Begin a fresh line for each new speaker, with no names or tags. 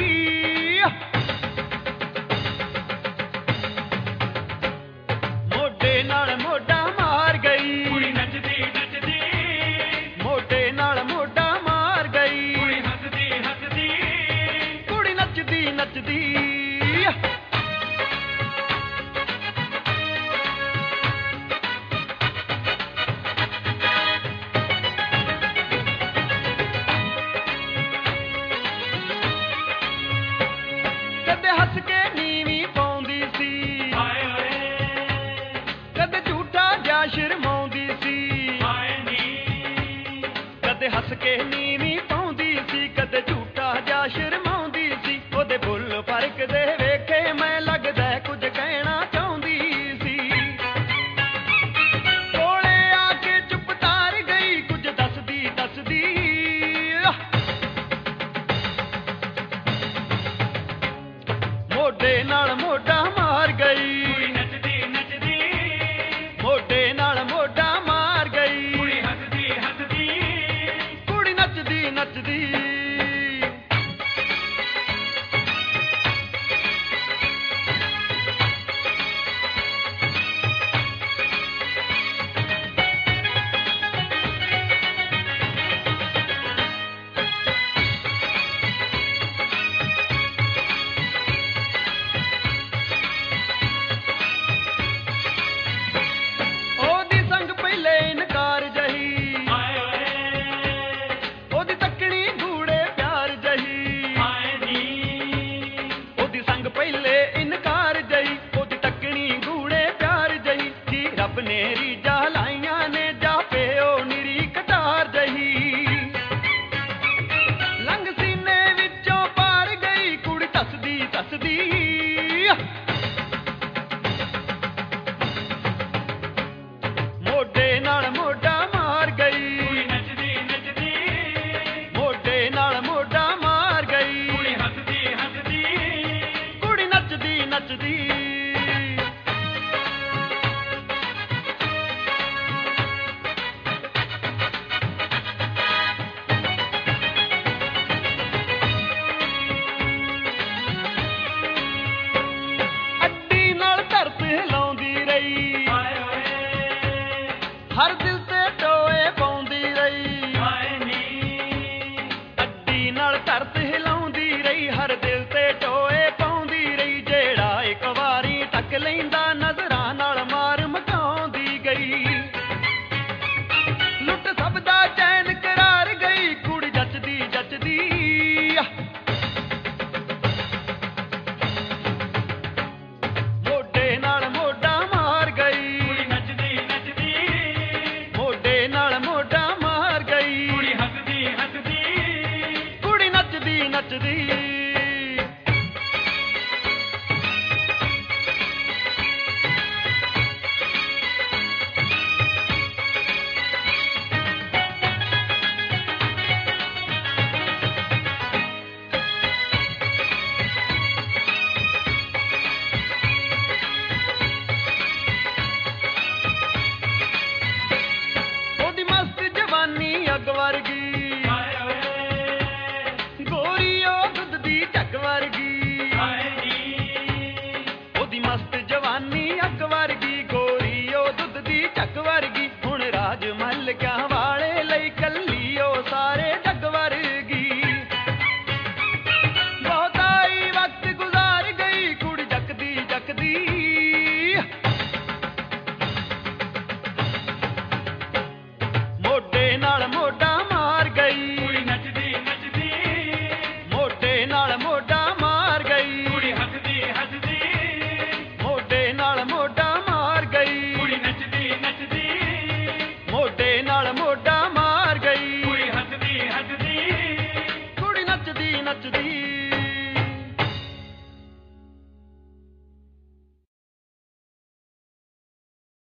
ਮੋਢੇ ਨਾਲ ਮੋਢਾ ਮਾਰ ਗਈ,
ਕੁੜੀ ਨੱਚਦੀ ਨੱਚਦੀ,
ਮੋਢੇ ਨਾਲ ਮੋਢਾ ਮਾਰ ਗਈ,
ਕੁੜੀ ਹੱਸਦੀ ਹੱਸਦੀ,
ਕੁੜੀ ਨੱਚਦੀ ਨੱਚਦੀ। ਕਦੇ ਹੱਸ ਕੇ ਨੀਵੀਂ ਪਾਉਂਦੀ ਸੀ,
ਹਾਏ ਓਏ
ਕਦੇ ਝੂਠਾ ਜਿਹਾ ਸ਼ਰਮਾਉਂਦੀ ਸੀ।
ਹਾਏ ਨੀ,
ਕਦੇ ਹੱਸ ਕੇ ਨੀਵੀਂ ਪਾਉਂਦੀ ਸੀ, ਕਦੇ ਝੂਠਾ ਜਿਹਾ ਸ਼ਰਮਾਉਂਦੀ ਸੀ। ਉਹਦੇ ਬੁੱਲ ਫਰਕਦੇ ਵੇਖੇ ਮੈਂ ਲੱਗਦਾ ਕੁਝ ਕਹਿਣਾ ਚਾਹੁੰਦੀ ਸੀ। ਕੋਲੇ ਆ ਕੇ ਚੁੱਪ ਤਾਰ ਗਈ, ਕੁਝ ਦੱਸਦੀ ਦੱਸਦੀ। ਮੋਢੇ ਨਾਲ ਮੋਢਾ ਮਾਰ ਗਈ,
ਕੁੜੀ ਨੱਚਦੀ ਨੱਚਦੀ,
ਮੋਢੇ ਨਾਲ ਮੋਢਾ ਮਾਰ ਗਈ,
ਕੁੜੀ ਹੱਸਦੀ ਹੱਸਦੀ,
ਕੁੜੀ ਨੱਚਦੀ ਨੱਚਦੀ। ਉਹਦੀ ਸੰਗ ਪਹਿਲੇ ਇਨਕਾਰ ਜਹੀ,
ਹਾਏ ਓਏ
ਉਹਦੀ ਤੱਕਣੀ ਗੂੜੇ ਪਿਆਰ ਜਹੀ।
ਹਾਏ ਨੀ,
ਉਹਦੀ ਸੰਗ ਪਹਿਲੇ ਇਨਕਾਰ ਜਹੀ, ਉਹਦੀ ਤੱਕਣੀ ਗੂੜੇ ਪਿਆਰ ਜਹੀ। ਜੀ ਰੱਬ ਨੇ ਰੀਝਾਂ ਲਾਈਆਂ ਨੇ, ਜਾ ਪਿਓ ਨਿਰੀ ਕਟਾਰ ਜਹੀ। ਲੰਘ ਸੀਨੇ ਵਿੱਚੋਂ ਪਾਰ ਗਈ, ਕੁੜੀ ਦੱਸਦੀ ਦੱਸਦੀ। ਮੋਢੇ ਨਾਲ ਮੋਢਾ ਮਾਰ ਗਈ,
ਕੁੜੀ ਨੱਚਦੀ ਨੱਚਦੀ,
ਮੋਢੇ ਨਾਲ ਮੋਢਾ ਮਾਰ ਗਈ,
ਕੁੜੀ ਹੱਸਦੀ ਹੱਸਦੀ,
ਕੁੜੀ ਨੱਚਦੀ ਨੱਚਦੀ। ਅੱਡੀ ਨਾਲ ਧਰਤ ਹਿਲਾਉਂਦੀ ਰਹੀ,
ਹਾਏ ਓਏ
ਹਰ ਦਿਲ ਤੇ ਟੋਏ ਪਾਉਂਦੀ ਰਹੀ।
ਹਾਏ ਨੀ,
ਅੱਡੀ ਨਾਲ ਧਰਤ ਹਿਲਾਉਂਦੀ ਰਹੀ, ਹਰ ਦਿਲ ਤੇ ਟੋਏ ਪਾਉਂਦੀ ਰਹੀ। ਜਿਹੜਾ ਇੱਕ ਵਾਰੀ ਤੱਕ ਲੈਂਦਾ, ਨਜ਼ਰਾਂ ਨਾਲ ਮਾਰ ਮਕਾਉਂਦੀ ਗਈ। ਲੁੱਟ ਸਭ ਦਾ ਚੈਨ ਕਰਾਰ ਗਈ, ਕੁੜੀ ਜੱਚਦੀ ਜੱਚਦੀ। ਮੋਢੇ ਨਾਲ ਮੋਢਾ ਮਾਰ ਗਈ,
ਕੁੜੀ ਨੱਚਦੀ ਨੱਚਦੀ,
ਮੋਢੇ ਨਾਲ ਮੋਢਾ ਮਾਰ ਗਈ,
ਕੁੜੀ ਹੱਸਦੀ ਹੱਸਦੀ,
ਕੁੜੀ ਨੱਚਦੀ ਨੱਚਦੀ।